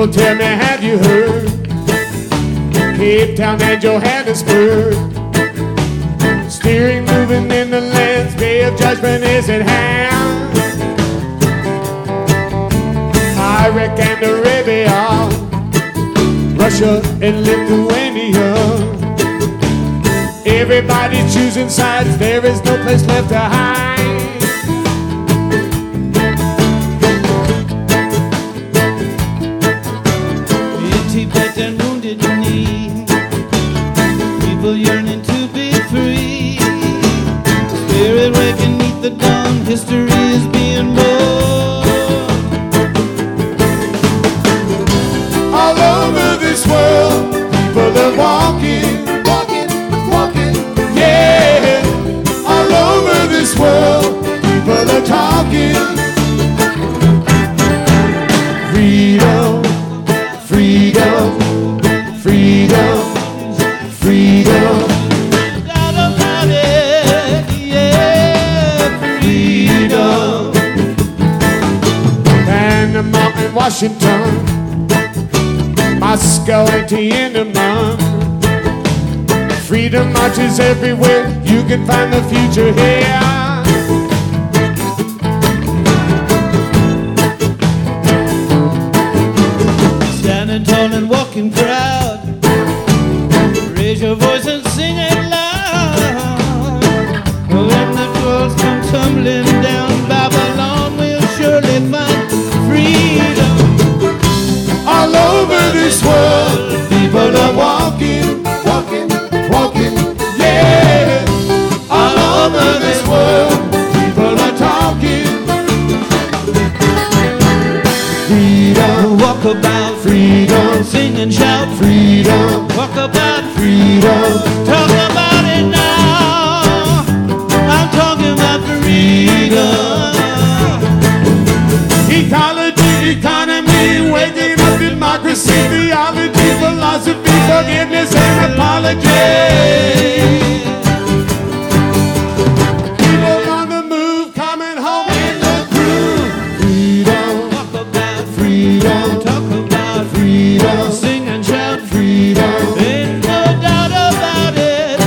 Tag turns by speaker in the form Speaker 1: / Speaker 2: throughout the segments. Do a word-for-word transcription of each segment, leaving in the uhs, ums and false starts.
Speaker 1: People tell me, have you heard? Cape Town and Johannesburg, steering, moving in the lands, day of judgment is at hand. Iraq and Arabia, Russia and Lithuania, everybody's choosing sides, there is no place left to hide.
Speaker 2: Tibet and Wounded Knee, people yearning to be free. Spirit waking neath the dawn, history is being born.
Speaker 1: All over this world, people are walking, walking, walking, yeah. All over this world, people are talking. Freedom. Freedom, freedom, freedom.
Speaker 2: Shout about it, yeah, freedom.
Speaker 1: Panama and Washington, Moscow and Tiananmen. Freedom marches everywhere, you can find the future here.
Speaker 2: Tall and walking proud, raise your voice and sing it loud. When the walls come tumbling down, Babylon will surely find freedom.
Speaker 1: All over this world, people are walking, walking, walking, yeah. All over this world, people are talking. Freedom,
Speaker 2: Walk about
Speaker 1: freedom,
Speaker 2: sing and shout
Speaker 1: freedom,
Speaker 2: walk about
Speaker 1: freedom.
Speaker 2: talk about it now. I'm talking about freedom.
Speaker 1: Ecology, economy, waking up democracy, theology, philosophy, forgiveness and apology. People on the move, coming home in the groove. Freedom,
Speaker 2: Walk about
Speaker 1: freedom,
Speaker 2: talk about
Speaker 1: freedom,
Speaker 2: sing and shout
Speaker 1: freedom,
Speaker 2: ain't no doubt about it,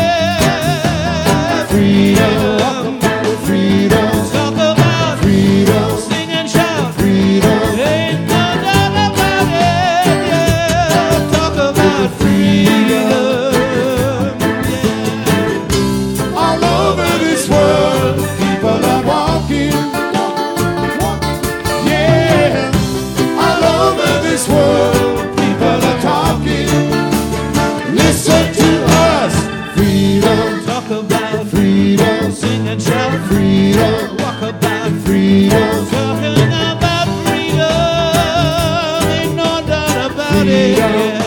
Speaker 2: yeah.
Speaker 1: freedom, freedom,
Speaker 2: Talk about
Speaker 1: freedom,
Speaker 2: sing and shout
Speaker 1: freedom.
Speaker 2: ain't no doubt about it, yeah. Talk about freedom, yeah.
Speaker 1: All over this world, people are walking, yeah. All over this world, people are talking. Listen to us, freedom,
Speaker 2: Talk about
Speaker 1: freedom,
Speaker 2: sing and shout
Speaker 1: freedom,
Speaker 2: walk about
Speaker 1: freedom,
Speaker 2: talking about freedom, ain't no doubt about it,
Speaker 1: freedom.
Speaker 2: yeah.